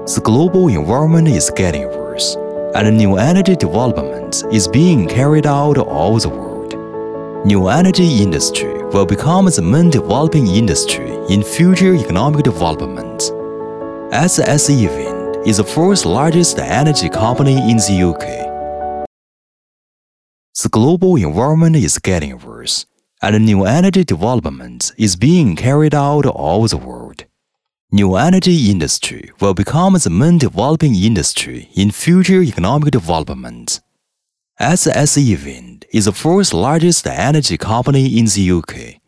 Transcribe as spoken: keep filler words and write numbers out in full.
The global environment is getting worse, and new energy development is being carried out all over the world. New energy industry will become the main developing industry in future economic development. S S E Wind is the fourth largest energy company in the U K. The global environment is getting worse, and new energy development is being carried out all over the world. New energy industry will become the main developing industry in future economic development. S S E Wind is the fourth largest energy company in the U K.